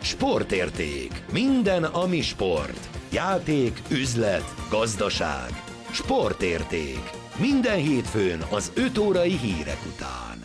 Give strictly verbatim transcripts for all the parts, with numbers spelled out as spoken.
Sportérték. Minden, ami sport. Játék, üzlet, gazdaság. Sportérték. Minden hétfőn az öt órai hírek után.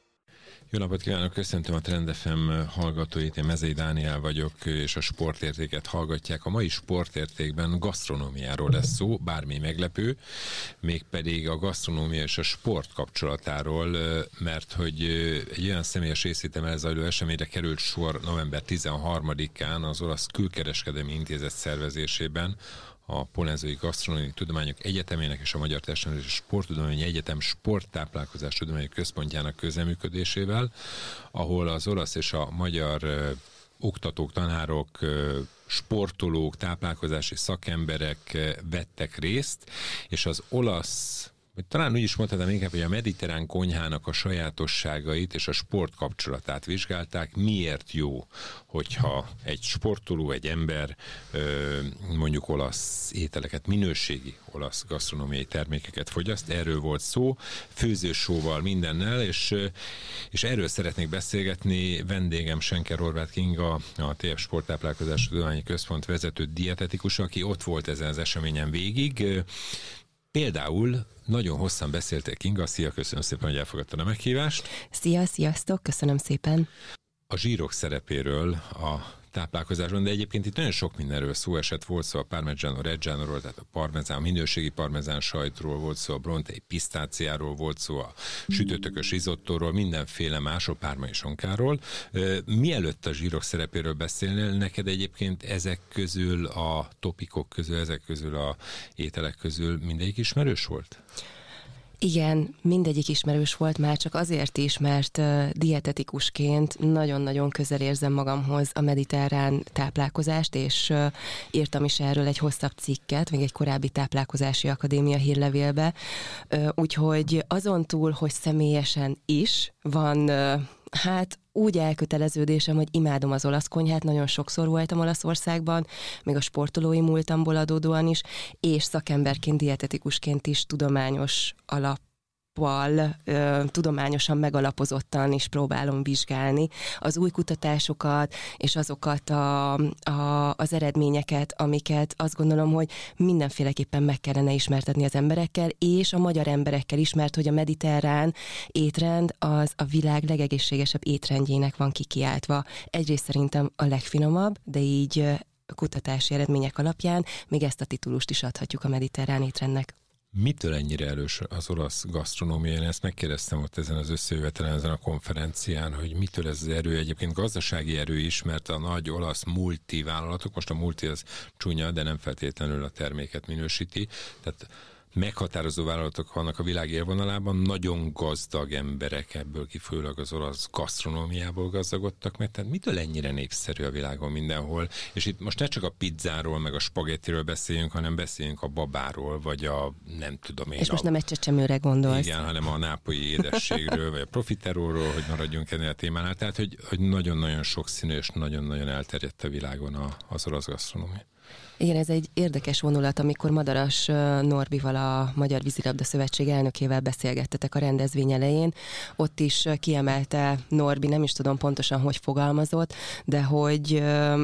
Jó napot kívánok, köszöntöm a Trend ef em hallgatóit, én Mezei Dániel vagyok, és a Sportértéket hallgatják. A mai Sportértékben gasztronómiáról lesz szó, bármi meglepő, mégpedig a gasztronómia és a sport kapcsolatáról, mert hogy egy olyan személyes részvétemmel zajló eseményre került sor november tizenharmadikán az Olasz Külkereskedelmi Intézet szervezésében, a Polenzai Gasztronómiai Tudományok Egyetemének és a Magyar Testnevelési és Sporttudományi Egyetem Sporttáplálkozás Tudományi Központjának közreműködésével, ahol az olasz és a magyar ö, oktatók, tanárok, ö, sportolók, táplálkozási szakemberek ö, vettek részt, és az olasz, talán úgy is mondhatnám inkább, hogy a mediterrán konyhának a sajátosságait és a sport kapcsolatát vizsgálták. Miért jó, hogyha egy sportoló, egy ember mondjuk olasz ételeket, minőségi olasz gasztronómiai termékeket fogyaszt. Erről volt szó, főzősóval, mindennel, és, és erről szeretnék beszélgetni. Vendégem Senker Horváth Kinga, a té ef Sporttáplálkozás Tudományi Központ vezető dietetikus, aki ott volt ezen az eseményen végig. Például nagyon hosszan beszéltél, Kinga, szia, köszönöm szépen, hogy elfogadtad a meghívást. Szia, sziasztok, köszönöm szépen. A zsírok szerepéről a táplálkozásban, de egyébként itt nagyon sok mindenről szó esett, volt szó a Parmigiano Reggianoról, tehát a parmezán, a minőségi parmezán sajtról, volt szó a Bronte pisztáciáról, volt szó a sütőtökös rizottóról, mindenféle más, a pármai sonkáról. Mielőtt a zsírok szerepéről beszélnél, neked egyébként ezek közül, a topikok közül, ezek közül a ételek közül mindegyik ismerős volt? Igen, mindegyik ismerős volt már csak azért is, mert uh, dietetikusként nagyon-nagyon közel érzem magamhoz a mediterrán táplálkozást, és uh, írtam is erről egy hosszabb cikket, még egy korábbi táplálkozási akadémia hírlevélbe, uh, úgyhogy azon túl, hogy személyesen is van, uh, hát úgy elköteleződésem, hogy imádom az olasz konyhát, nagyon sokszor voltam Olaszországban, még a sportolói múltamból adódóan is, és szakemberként, dietetikusként is tudományos alappal, ö, tudományosan megalapozottan is próbálom vizsgálni az új kutatásokat, és azokat a, a, az eredményeket, amiket azt gondolom, hogy mindenféleképpen meg kellene ismertetni az emberekkel, és a magyar emberekkel is, mert hogy a mediterrán étrend az a világ legegészségesebb étrendjének van kikiáltva. Egyrészt szerintem a legfinomabb, de így kutatási eredmények alapján még ezt a titulust is adhatjuk a mediterrán étrendnek. Mitől ennyire erős az olasz gasztronómia? Én ezt megkérdeztem ott ezen az összejövetelen, ezen a konferencián, hogy mitől ez az erő, egyébként gazdasági erő is, mert a nagy olasz multivállalatok, most a multi az csúnya, de nem feltétlenül a terméket minősíti, tehát meghatározó vállalatok vannak a világ élvonalában, nagyon gazdag emberek, ebből kifolyólag az olasz gasztronómiából gazdagodtak meg, tehát mitől ennyire népszerű a világon mindenhol? És itt most ne csak a pizzáról, meg a spagettiről beszéljünk, hanem beszéljünk a babáról, vagy a nem tudom én. És most a, nem egy csecsemőre gondolsz. Igen, hanem a nápolyi édességről, vagy a profiteróról, hogy maradjunk ennél a témánál. Tehát, hogy, hogy nagyon-nagyon sokszínű és nagyon-nagyon elterjedt a világon a, az olasz gasztronómia. Igen, ez egy érdekes vonulat, amikor Madaras Norbival, a Magyar Vízilabda Szövetség elnökével beszélgettetek a rendezvény elején. Ott is kiemelte Norbi, nem is tudom pontosan, hogy fogalmazott, de hogy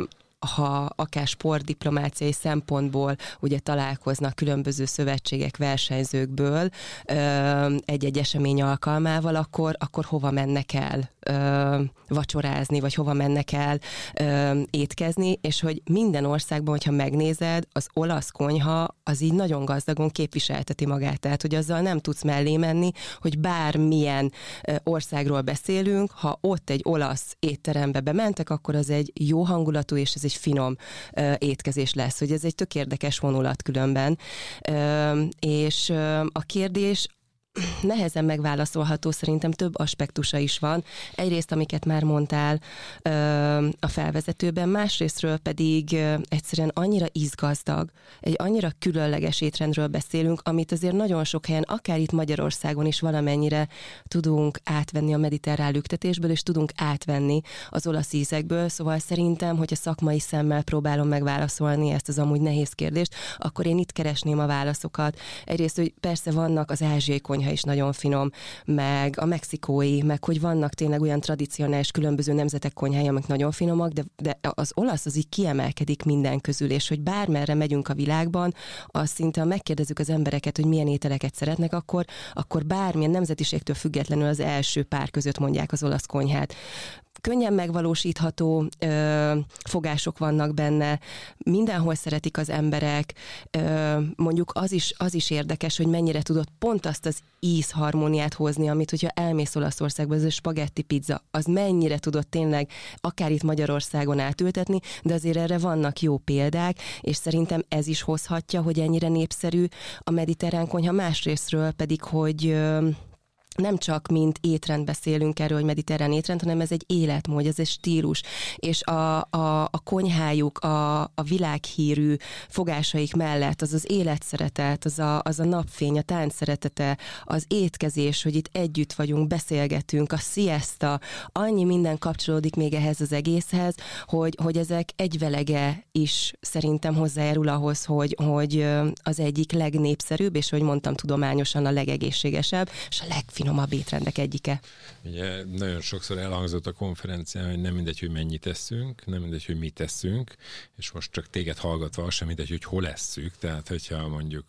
ha akár sportdiplomáciai szempontból ugye találkoznak különböző szövetségek, versenyzőkből egy-egy esemény alkalmával, akkor, akkor hova mennek el vacsorázni, vagy hova mennek el étkezni, és hogy minden országban, hogyha megnézed, az olasz konyha az így nagyon gazdagon képviselteti magát, tehát hogy azzal nem tudsz mellé menni, hogy bármilyen országról beszélünk, ha ott egy olasz étterembe bementek, akkor az egy jó hangulatú, és ez egy finom uh, étkezés lesz, hogy ez egy tök érdekes vonulat különben. Uh, és uh, a kérdés nehezen megválaszolható, szerintem több aspektusa is van. Egyrészt, amiket már mondtál ö, a felvezetőben, másrésztről pedig ö, egyszerűen annyira ízgazdag, egy annyira különleges étrendről beszélünk, amit azért nagyon sok helyen, akár itt Magyarországon is valamennyire tudunk átvenni a mediterrán lüktetésből, és tudunk átvenni az olasz ízekből, szóval szerintem, hogyha szakmai szemmel próbálom megválaszolni ezt az amúgy nehéz kérdést, akkor én itt keresném a válaszokat. Egyrészt, hogy persze vannak az ázsiai konyha konyha is nagyon finom, meg a mexikói, meg hogy vannak tényleg olyan tradicionális különböző nemzetek konyhája, amik nagyon finomak, de, de az olasz az így kiemelkedik minden közül, és hogy bármerre megyünk a világban, az szinte, ha megkérdezzük az embereket, hogy milyen ételeket szeretnek, akkor, akkor bármilyen nemzetiségtől függetlenül az első pár között mondják az olasz konyhát. Könnyen megvalósítható ö, fogások vannak benne, mindenhol szeretik az emberek, ö, mondjuk az is, az is érdekes, hogy mennyire tudod pont azt az ízharmóniát hozni, amit hogyha elmész Olaszországba, ez a spagetti pizza, az mennyire tudod tényleg akár itt Magyarországon átültetni, de azért erre vannak jó példák, és szerintem ez is hozhatja, hogy ennyire népszerű a mediterrán konyha, másrésztről pedig, hogy ö, nem csak mint étrend beszélünk erről, hogy mediterrán étrend, hanem ez egy életmód, ez egy stílus, és a, a, a konyhájuk, a, a világhírű fogásaik mellett az az életszeretet, az a, az a napfény, a tánc szeretete, az étkezés, hogy itt együtt vagyunk, beszélgetünk, a siesta, annyi minden kapcsolódik még ehhez az egészhez, hogy, hogy ezek egyvelege is szerintem hozzájárul ahhoz, hogy, hogy az egyik legnépszerűbb, és hogy mondtam tudományosan a legegészségesebb, és a legfinomabb finomabb étrendek egyike. Ugye nagyon sokszor elhangzott a konferencián, hogy nem mindegy, hogy mennyit teszünk, nem mindegy, hogy mit teszünk, és most csak téged hallgatva az sem mindegy, hogy hol esszük, tehát hogyha mondjuk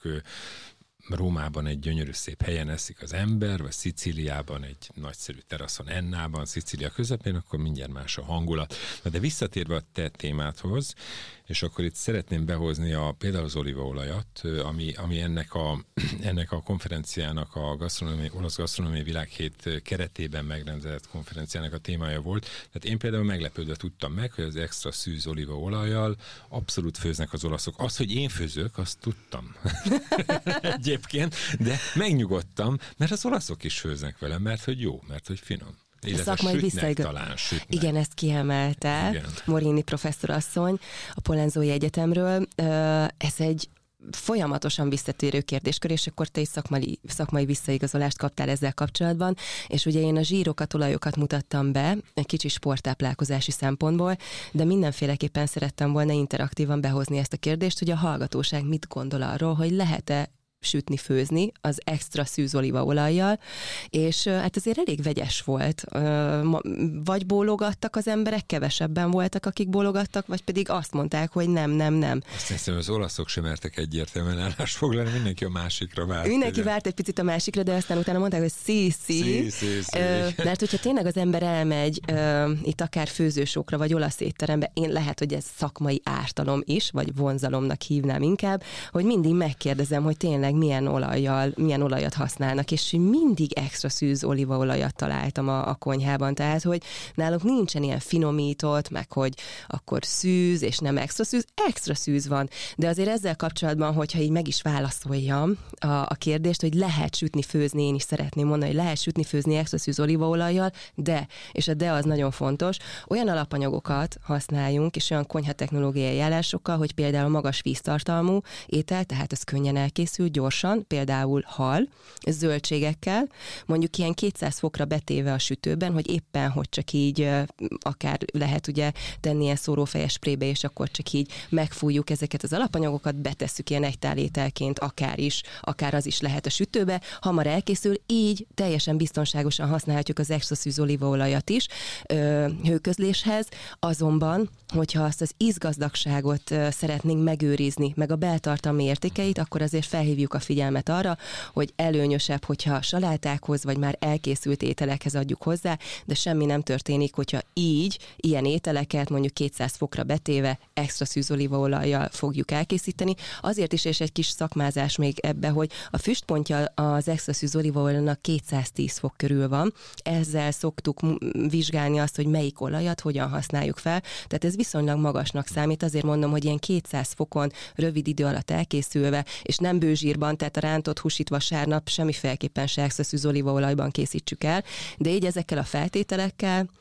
Rómában egy gyönyörű szép helyen eszik az ember, vagy Szicíliában egy nagyszerű teraszon Ennában, Szicília közepén, akkor mindjárt más a hangulat. Na de visszatérve a te témádhoz, és akkor itt szeretném behozni a, például az olívaolajat, ami, ami ennek, a, ennek a konferenciának, a gasztronómiai, olasz gasztronómiai világhét keretében megrendezett konferenciának a témája volt. Tehát én például meglepődve tudtam meg, hogy az extra szűz olívaolajjal abszolút főznek az olaszok. Az, hogy én főzök, azt tudtam egyébként, de megnyugodtam, mert az olaszok is főznek vele, mert hogy jó, mert hogy finom. Szakmai visszaig... talán, sütnek. Igen, ezt kiemelte Igen. Morini professzorasszony a Polenzói Egyetemről. Ez egy folyamatosan visszatérő kérdéskör, és akkor te is szakmai, szakmai visszaigazolást kaptál ezzel kapcsolatban, és ugye én a zsírokat, olajokat mutattam be, egy kicsi sporttáplálkozási szempontból, de mindenféleképpen szerettem volna interaktívan behozni ezt a kérdést, hogy a hallgatóság mit gondol arról, hogy lehet-e sütni, főzni az extra szűz olívaolajjal, és hát azért elég vegyes volt. Vagy bólogattak az emberek, kevesebben voltak, akik bólogattak, vagy pedig azt mondták, hogy nem, nem, nem. Azt hiszem, az olaszok sem mertek egyértelműen állásfoglalni, mindenki a másikra várt. Mindenki ugye? várt egy picit a másikra, de aztán utána mondták, hogy szí, szí. szí, szí, szí. Mert hogyha tényleg az ember elmegy itt akár főzősokra, vagy olasz étterembe, én lehet, hogy ez szakmai ártalom is, vagy vonzalomnak hívnám inkább, hogy mindig megkérdezem, hogy tényleg milyen olajjal, milyen olajat használnak, és mindig extra szűz olívaolajat találtam a, a konyhában, tehát, hogy náluk nincsen ilyen finomított, meg hogy akkor szűz, és nem extra szűz, extra szűz van, de azért ezzel kapcsolatban, hogyha így meg is válaszoljam a, a kérdést, hogy lehet sütni, főzni, én is szeretném mondani, hogy lehet sütni, főzni extra szűz olívaolajjal, de, és a de az nagyon fontos, olyan alapanyagokat használjunk, és olyan konyhatechnológiai eljárásokkal, hogy például magas víztartalmú étel, tehát ez könnyen elkészül, gyorsan, például hal, zöldségekkel, mondjuk ilyen kétszáz fokra betéve a sütőben, hogy éppen, hogy csak így akár lehet ugye tenni ilyen szórófejes sprébe, és akkor csak így megfújjuk ezeket az alapanyagokat, betesszük ilyen egytálételként, akár is, akár az is lehet a sütőbe, hamar elkészül, így teljesen biztonságosan használhatjuk az extra szűz olívaolajat is ö, hőközléshez, azonban, hogyha azt az ízgazdagságot ö, szeretnénk megőrizni, meg a beltartalmi értékeit, akkor azért felhívjuk a figyelmet arra, hogy előnyösebb, hogyha salátákhoz, vagy már elkészült ételekhez adjuk hozzá, de semmi nem történik, hogyha így, ilyen ételeket mondjuk kétszáz fokra betéve extra szűz olívaolajjal fogjuk elkészíteni. Azért is, és egy kis szakmázás még ebbe, hogy a füstpontja az extra szűz olívaolajnak kétszáztíz fok körül van. Ezzel szoktuk vizsgálni azt, hogy melyik olajat hogyan használjuk fel. Tehát ez viszonylag magasnak számít. Azért mondom, hogy ilyen kétszáz fokon rövid idő alatt elkészülve, és nem bőzsírban, tehát a rántott húsit vasárnap semmiféleképpen se extra szűz olívaolajban készítsük el, de így ezekkel a feltételekkel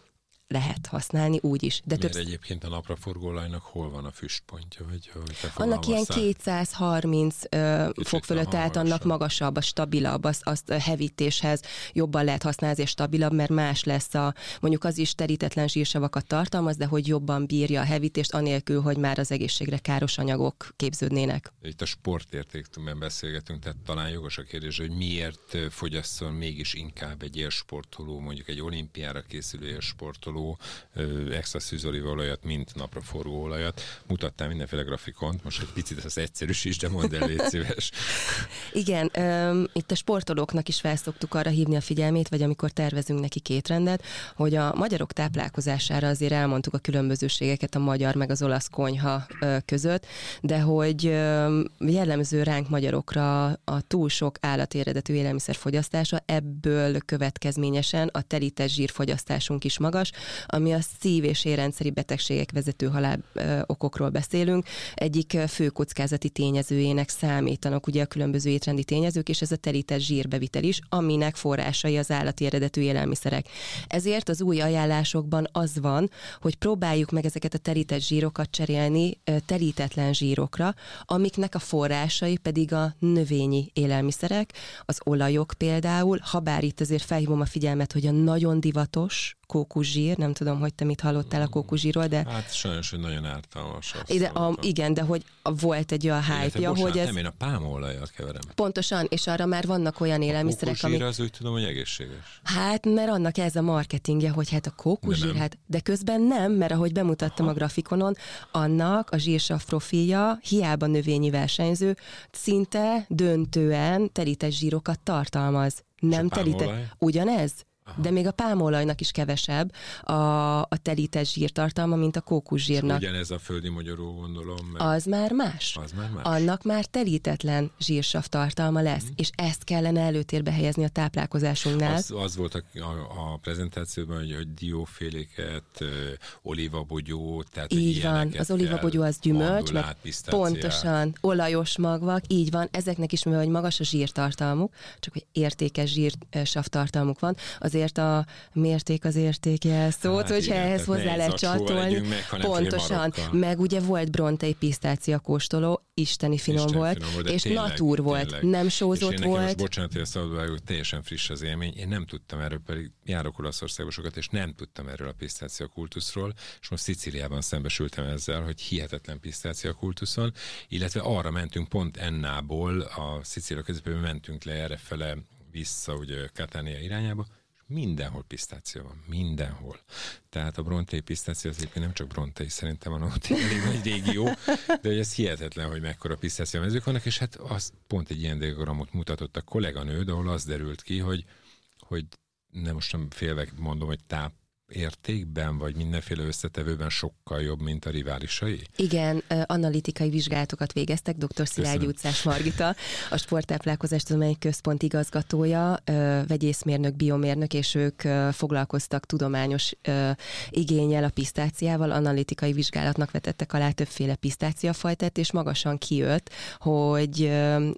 lehet használni úgy is. De Miért több... egyébként a napraforgó olajnak hol van a füstpontja? Vagy, annak ilyen kétszázharminc uh, fok fölött, tehát annak magasabb, a stabilabb, azt, azt a hevítéshez jobban lehet használni, és stabilabb, mert más lesz a, mondjuk az is terítetlen zsírsavakat tartalmaz, de hogy jobban bírja a hevítést, anélkül, hogy már az egészségre káros anyagok képződnének. Itt a sportértékben beszélgetünk, tehát talán jogos a kérdés, hogy miért fogyasszon mégis inkább egy élsportoló, mondjuk egy olimpiára készülő élsportoló extra szűzolívaolajat, mint napraforgó olajat. Mutattál mindenféle grafikont, most egy picit az egyszerűsíts, de mondd el, légy szíves. Igen, um, itt a sportolóknak is felszoktuk arra hívni a figyelmét, vagy amikor tervezünk neki kétrendet, hogy a magyarok táplálkozására azért elmondtuk a különbözőségeket a magyar meg az olasz konyha uh, között, de hogy um, jellemző ránk magyarokra a túl sok állati eredetű élelmiszer fogyasztása, ebből következményesen a telített zsírfogyasztásunk is magas, ami a szív- és érrendszeri betegségek vezető halál ö, okokról beszélünk. Egyik fő kockázati tényezőjének számítanak ugye a különböző étrendi tényezők, és ez a telített zsírbevitel is, aminek forrásai az állati eredetű élelmiszerek. Ezért az új ajánlásokban az van, hogy próbáljuk meg ezeket a telített zsírokat cserélni ö, telítetlen zsírokra, amiknek a forrásai pedig a növényi élelmiszerek, az olajok például, habár itt azért felhívom a figyelmet, hogy a nagyon divatos kókuszsír, nem tudom, hogy te mit hallottál a kókuszsírról, de... Hát sajnos, hogy nagyon ártalmas. De a, igen, de hogy volt egy olyan hype-ja, hogy ez... Nem, én a pálmaolajat keverem. Pontosan, és arra már vannak olyan élelmiszerek, amik... A az úgy tudom, hogy egészséges. Hát, mert annak ez a marketingje, hogy hát a kókuszsír, de hát, de közben nem, mert ahogy bemutattam Aha. a grafikonon, annak a zsírsav profilja, hiába növényi versenyző, szinte döntően telített zsírokat tartalmaz. Nem telített. Ugyanez? Aha. De még a pálmaolajnak is kevesebb a, a telített zsírtartalma, mint a kókuszsírnak. És ugyanez a földi magyaró, gondolom. Meg... Az már más. Az már más. Annak már telítetlen zsírsav tartalma lesz, mm. és ezt kellene előtérbe helyezni a táplálkozásunknál. Az, az volt a, a, a prezentációban, hogy, hogy dióféléket, olívabogyó, tehát így van, az olívabogyó az gyümölcs, meg pontosan, olajos magvak, így van, ezeknek is, mivel hogy magas a zsírtartalmuk, csak hogy értékes zsírsav tartalmuk van, azért a mérték az értékjelszót, hát hogyha igen, ehhez hozzá lehet csatolni. Meg, pontosan, meg ugye volt brontei pisztácia kóstoló, isteni finom Isten volt, finom volt és tényleg, natur volt, tényleg. Nem sózott és én volt. Most bocsánat, hogy a szabadvágó, teljesen friss az élmény, én nem tudtam erről, pedig járok Olaszországba sokat, és nem tudtam erről a pisztácia kultuszról, és most Szicíliában szembesültem ezzel, hogy hihetetlen pisztácia kultuszon, illetve arra mentünk pont Ennából, a Szicília közepében mentünk le errefele vissza, ugye Catania irányába, és mindenhol pisztácia van, mindenhol. Tehát a brontei pisztácia az egyébként nem csak brontei, szerintem van ott egy elég nagy régió, de hogy ez hihetetlen, hogy mekkora pisztácia mezők vannak, és hát az pont egy ilyen diagramot mutatott a kolléganőd, ahol az derült ki, hogy, hogy nem most nem félve mondom, hogy táp értékben, vagy mindenféle összetevőben sokkal jobb, mint a riválisai? Igen, analitikai vizsgálatokat végeztek, dr. Szilágyi Utcás Margita, a Sporttáplálkozás Tudományi Központ igazgatója, vegyészmérnök, biomérnök, és ők foglalkoztak tudományos igénnyel a pisztáciával, analitikai vizsgálatnak vetettek alá többféle pisztáciafajtát, és magasan kijött, hogy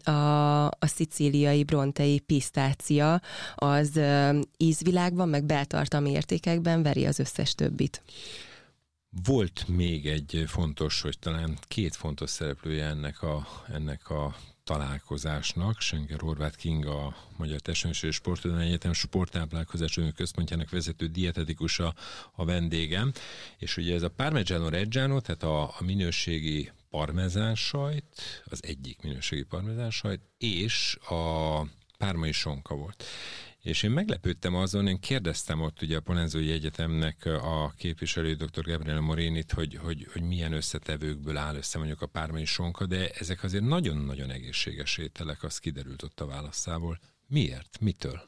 a, a szicíliai brontei pisztácia az ízvilágban, meg beltartalmi értékekben veri az összes többit. Volt még egy fontos, hogy talán két fontos szereplője ennek a, ennek a találkozásnak. Senker Horváth Kinga, a Magyar Testnevelési és Sporttudományi Egyetem Sporttáplálkozás Központjának vezető dietetikusa a vendégem. És ugye ez a Parmigiano Reggiano, tehát a, a minőségi parmezán sajt, az egyik minőségi parmezán sajt, és a pármai sonka volt. És én meglepődtem azon, én kérdeztem ott ugye a Polenzói Egyetemnek a képviselő dr. Gabriele Morinit, hogy, hogy, hogy milyen összetevőkből áll össze mondjuk a pármai sonka, de ezek azért nagyon-nagyon egészséges ételek, az kiderült ott a válaszából. Miért? Mitől?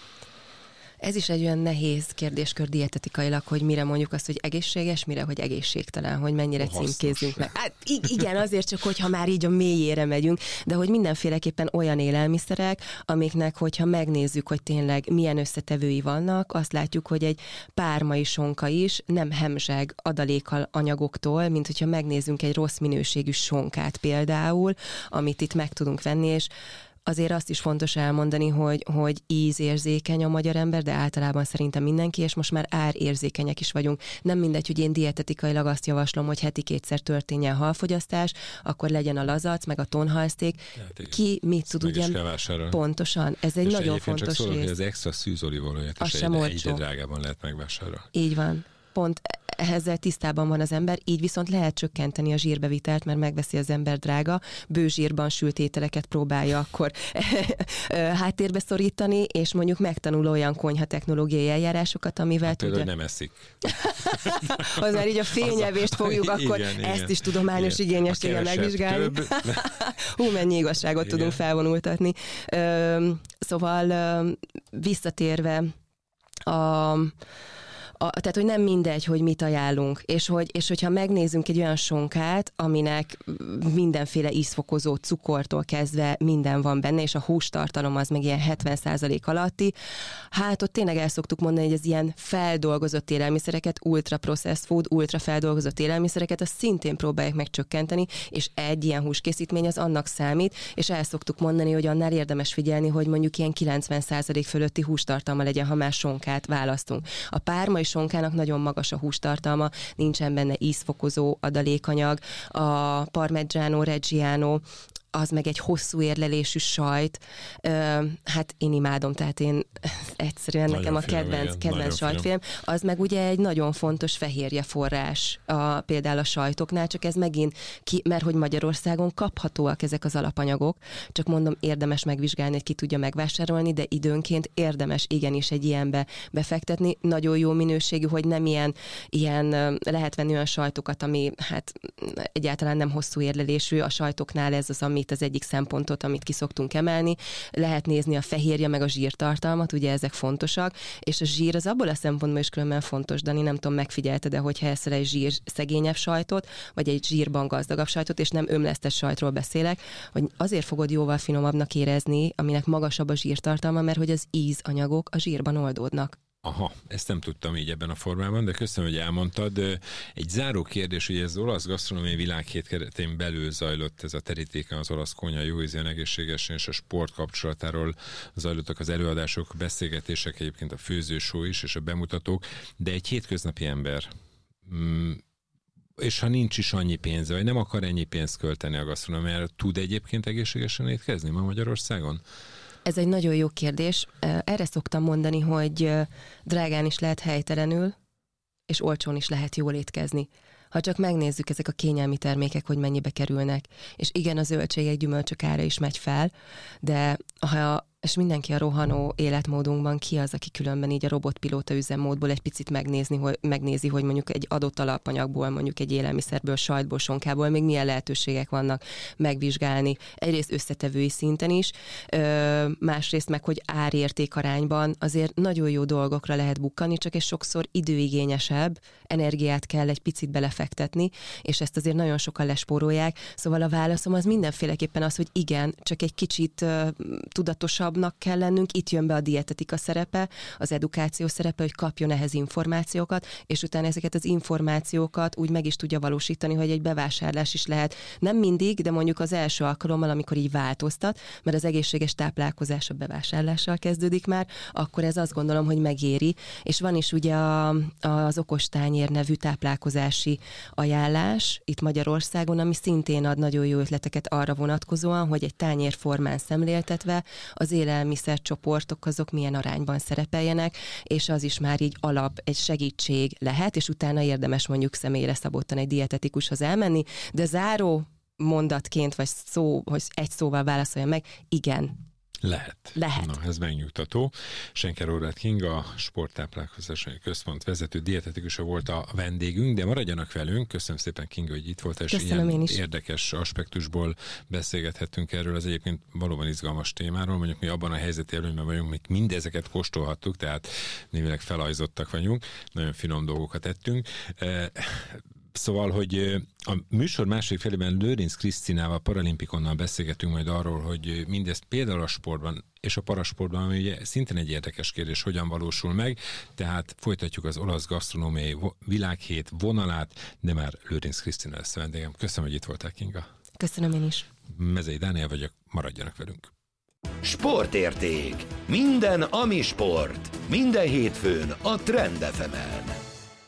Ez is egy olyan nehéz kérdéskör dietetikailag, hogy mire mondjuk azt, hogy egészséges, mire, hogy egészségtelen, hogy mennyire címkézzünk meg. Hát igen, azért csak, hogyha már így a mélyére megyünk, de hogy mindenféleképpen olyan élelmiszerek, amiknek, hogyha megnézzük, hogy tényleg milyen összetevői vannak, azt látjuk, hogy egy pármai sonka is nem hemzseg adalékal anyagoktól, mint hogyha megnézzünk egy rossz minőségű sonkát például, amit itt meg tudunk venni, és azért azt is fontos elmondani, hogy, hogy ízérzékeny a magyar ember, de általában szerintem mindenki, és most már árérzékenyek is vagyunk. Nem mindegy, hogy én dietetikailag azt javaslom, hogy heti kétszer történjen halfogyasztás, akkor legyen a lazac, meg a tonhalszték. Hát ki mit tud, ugye? Pontosan. Ez egy és nagyon fontos csak szólok, rész. hogy az extra szűzolívolajat is egyre, egyre drágában lehet megvásárolni. Így van. Pont ezzel tisztában van az ember, így viszont lehet csökkenteni a zsírbevitelt, mert megveszi az ember drága, bőzsírban sült ételeket próbálja akkor háttérbe szorítani, és mondjuk megtanul olyan konyha technológiai eljárásokat, amivel hát tudja... Például nem eszik. Az már így a fényevést fogjuk, akkor igen, ezt igen. is tudományos igényességgel megvizsgálni. Hú, mennyi igazságot igen. tudunk felvonultatni. Szóval visszatérve a... A, tehát, hogy nem mindegy, hogy mit ajánlunk, és, hogy, és hogyha megnézzünk egy olyan sonkát, aminek mindenféle ízfokozó cukortól kezdve minden van benne, és a hústartalom az meg ilyen hetven százalék alatti, hát ott tényleg el szoktuk mondani, hogy az ilyen feldolgozott élelmiszereket, ultra processed food, ultra feldolgozott élelmiszereket, azt szintén próbálják meg csökkenteni, és egy ilyen húskészítmény az annak számít, és el szoktuk mondani, hogy annál érdemes figyelni, hogy mondjuk ilyen kilencven százalék fölötti hústartalma legyen, ha már sonkát választunk. A pármai sonkának nagyon magas a hústartalma, nincsen benne ízfokozó adalékanyag, a Parmigiano Reggiano, az meg egy hosszú érlelésű sajt. Hát én imádom, tehát én egyszerűen nagyon nekem a kedvenc, finom, kedvenc sajtfilm. Az meg ugye egy nagyon fontos fehérje forrás a, például a sajtoknál, csak ez megint ki, mert hogy Magyarországon kaphatóak ezek az alapanyagok, csak mondom, érdemes megvizsgálni, hogy ki tudja megvásárolni, de időnként érdemes igenis egy ilyenbe befektetni. Nagyon jó minőségű, hogy nem ilyen, ilyen lehet venni olyan sajtokat, ami hát egyáltalán nem hosszú érlelésű, a sajtoknál ez az, ami az egyik szempontot, amit ki szoktunk emelni. Lehet nézni a fehérje meg a zsírtartalmat, ugye ezek fontosak, és a zsír az abból a szempontból is különben fontos, Dani, nem tudom, megfigyelted, de hogyha eszel egy zsír szegényebb sajtot, vagy egy zsírban gazdagabb sajtot, és nem ömlesztes sajtról beszélek, hogy azért fogod jóval finomabbnak érezni, aminek magasabb a zsírtartalma, mert hogy az ízanyagok a zsírban oldódnak. Aha, ezt nem tudtam így ebben a formában, de köszönöm, hogy elmondtad. Egy záró kérdés, hogy ez az olasz gasztronómiai világhét keretén belül zajlott ez a terítéken, az olasz konyha jó ízűen, egészségesen és a sport kapcsolatáról zajlottak az előadások, beszélgetések, egyébként a főzőshow is, és a bemutatók, de egy hétköznapi ember, és ha nincs is annyi pénze, vagy nem akar ennyi pénzt költeni a gasztronómiára, tud egyébként egészségesen étkezni ma Magyarországon? Ez egy nagyon jó kérdés. Erre szoktam mondani, hogy drágán is lehet helytelenül, és olcsón is lehet jól étkezni. Ha csak megnézzük ezek a kényelmi termékek, hogy mennyibe kerülnek. És igen, a zöldségek, gyümölcsök ára is megy fel, de ha és mindenki a rohanó életmódunkban ki az, aki különben így a robotpilóta üzemmódból egy picit megnézni, hogy, megnézi, hogy mondjuk egy adott alapanyagból, mondjuk egy élelmiszerből, sajtból, sonkából még milyen lehetőségek vannak megvizsgálni. Egyrészt összetevői szinten is, ö, másrészt meg, hogy árérték arányban azért nagyon jó dolgokra lehet bukkani, csak ez sokszor időigényesebb, energiát kell egy picit belefektetni, és ezt azért nagyon sokan lespórolják. Szóval a válaszom az mindenféleképpen az, hogy igen, csak egy kicsit ö, tudatosabb kell lennünk, itt jön be a dietetika szerepe, az edukáció szerepe, hogy kapjon ehhez információkat, és utána ezeket az információkat úgy meg is tudja valósítani, hogy egy bevásárlás is lehet. Nem mindig, de mondjuk az első alkalommal, amikor így változtat, mert az egészséges táplálkozás a bevásárlással kezdődik már, akkor ez azt gondolom, hogy megéri. És van is ugye a, az Okostányér nevű táplálkozási ajánlás itt Magyarországon, ami szintén ad nagyon jó ötleteket arra vonatkozóan, hogy egy tányérformán szemléltetve az élelmiszercsoportok azok milyen arányban szerepeljenek, és az is már így alap, egy segítség lehet, és utána érdemes mondjuk személyre szabottan egy dietetikushoz elmenni, de záró mondatként, vagy szó, hogy egy szóval válaszolja meg, igen. Lehet. Lehet. Na, ez megnyugtató. Senker Horváth Kinga, a Sporttáplálkozási Központ vezető dietetikusa volt a vendégünk, de maradjanak velünk. Köszönöm szépen, Kinga, hogy itt volt, és Köszönöm ilyen is. érdekes aspektusból beszélgethettünk erről az egyébként valóban izgalmas témáról. Mondjuk mi abban a helyzeti előnyben vagyunk, még mindezeket kóstolhattuk, tehát némileg felajzottak vagyunk, nagyon finom dolgokat ettünk. Szóval, hogy a műsor másik felében Lőrinc Krisztinával, paralimpikonnan beszélgetünk majd arról, hogy mindezt például a sportban és a parasportban, ami ugye szintén egy érdekes kérdés, hogyan valósul meg, tehát folytatjuk az olasz gasztronómiai világhét vonalát, de már Lőrinc Krisztina lesz a vendégem. Köszönöm, hogy itt voltál, Kinga. Köszönöm én is. Mezei Dániel vagyok, maradjanak velünk. Sportérték. Minden, ami sport. Minden hétfőn a Trend ef emen.